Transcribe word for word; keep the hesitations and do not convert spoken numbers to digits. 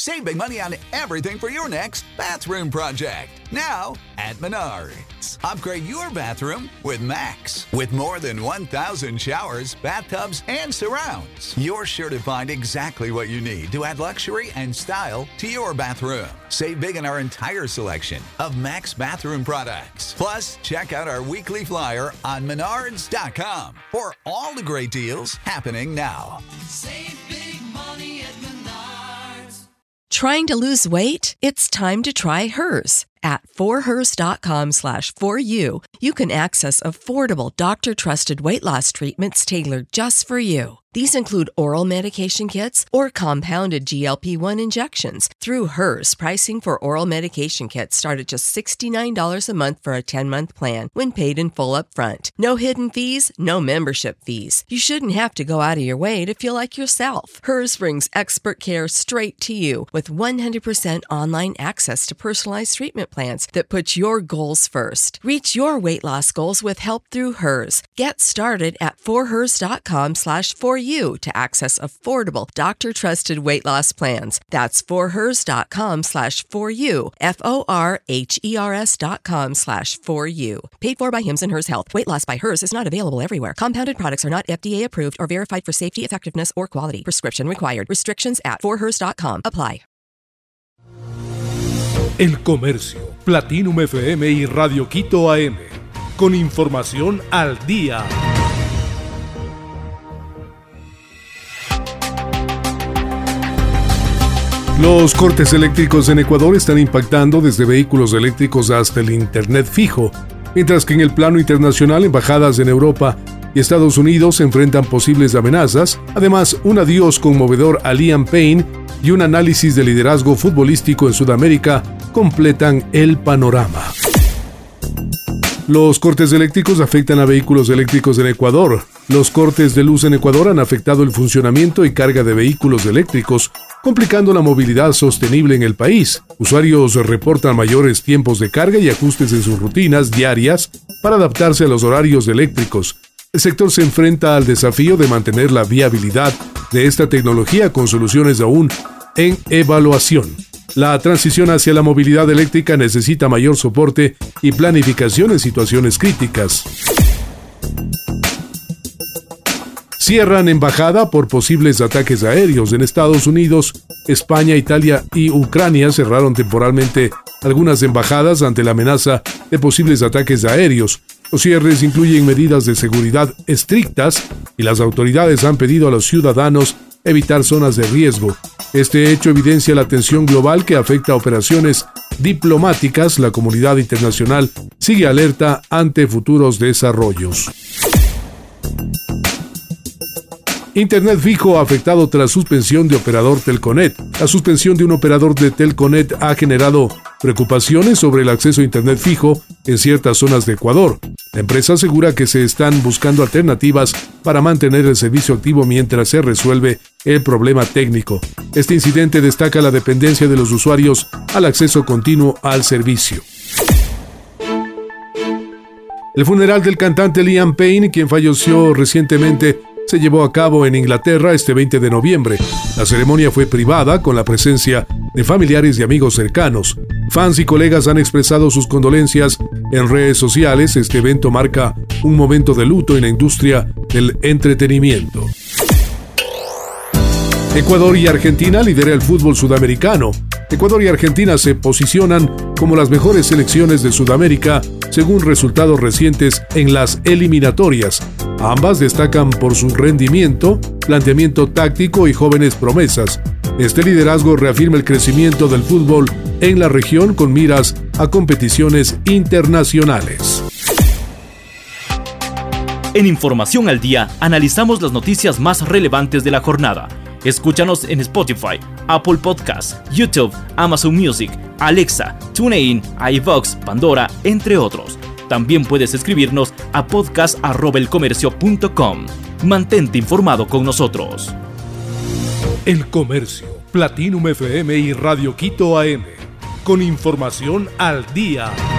Save big money on everything for your next bathroom project. Now at Menards. Upgrade your bathroom with Max. With more than one thousand showers, bathtubs, and surrounds, you're sure to find exactly what you need to add luxury and style to your bathroom. Save big in our entire selection of Max bathroom products. Plus, check out our weekly flyer on menards dot com for all the great deals happening now. Save big money at Menards. Trying to lose weight? It's time to try Hers. At forhers.com slash for you, you can access affordable, doctor-trusted weight loss treatments tailored just for you. These include oral medication kits or compounded G L P one injections. Through Hers, pricing for oral medication kits start at just sixty-nine dollars a month for a ten-month plan when paid in full upfront. No hidden fees, no membership fees. You shouldn't have to go out of your way to feel like yourself. Hers brings expert care straight to you with one hundred percent online access to personalized treatment plans that put your goals first. Reach your weight loss goals with help through Hers. Get started at forhers.com slash for you to access affordable, doctor-trusted weight loss plans. That's forhers.com slash for you, F-O-R-H-E-R-S dot com slash for you. Paid for by Hims and Hers Health. Weight loss by Hers is not available everywhere. Compounded products are not F D A approved or verified for safety, effectiveness, or quality. Prescription required. Restrictions at forhers dot com apply. El Comercio, Platinum F M y Radio Quito A M. Con información al día. Los cortes eléctricos en Ecuador están impactando desde vehículos eléctricos hasta el internet fijo, mientras que en el plano internacional embajadas en Europa y Estados Unidos se enfrentan posibles amenazas. Además, un adiós conmovedor a Liam Payne y un análisis de liderazgo futbolístico en Sudamérica completan el panorama. Los cortes eléctricos afectan a vehículos eléctricos en Ecuador. Los cortes de luz en Ecuador han afectado el funcionamiento y carga de vehículos eléctricos, complicando la movilidad sostenible en el país. Usuarios reportan mayores tiempos de carga y ajustes en sus rutinas diarias para adaptarse a los horarios eléctricos. El sector se enfrenta al desafío de mantener la viabilidad de esta tecnología con soluciones aún en evaluación. La transición hacia la movilidad eléctrica necesita mayor soporte y planificación en situaciones críticas. Cierran embajada por posibles ataques aéreos. En Estados Unidos, España, Italia y Ucrania cerraron temporalmente algunas embajadas ante la amenaza de posibles ataques aéreos. Los cierres incluyen medidas de seguridad estrictas y las autoridades han pedido a los ciudadanos evitar zonas de riesgo. Este hecho evidencia la tensión global que afecta a operaciones diplomáticas. La comunidad internacional sigue alerta ante futuros desarrollos. Internet fijo afectado tras suspensión de operador Telconet. La suspensión de un operador de Telconet ha generado preocupaciones sobre el acceso a Internet fijo en ciertas zonas de Ecuador. La empresa asegura que se están buscando alternativas para mantener el servicio activo mientras se resuelve el problema técnico. Este incidente destaca la dependencia de los usuarios al acceso continuo al servicio. El funeral del cantante Liam Payne, quien falleció recientemente, se llevó a cabo en Inglaterra este veinte de noviembre. La ceremonia fue privada con la presencia de familiares y amigos cercanos. Fans y colegas han expresado sus condolencias en redes sociales. Este evento marca un momento de luto en la industria del entretenimiento. Ecuador y Argentina lidera el fútbol sudamericano. Ecuador y Argentina se posicionan como las mejores selecciones de Sudamérica según resultados recientes en las eliminatorias. Ambas destacan por su rendimiento, planteamiento táctico y jóvenes promesas. Este liderazgo reafirma el crecimiento del fútbol en la región con miras a competiciones internacionales. En Información al Día, analizamos las noticias más relevantes de la jornada. Escúchanos en Spotify, Apple Podcasts, YouTube, Amazon Music, Alexa, TuneIn, iVoox, Pandora, entre otros. También puedes escribirnos a podcast arroba elcomercio punto com. Mantente informado con nosotros. El Comercio, Platinum F M y Radio Quito A M. Con información al día.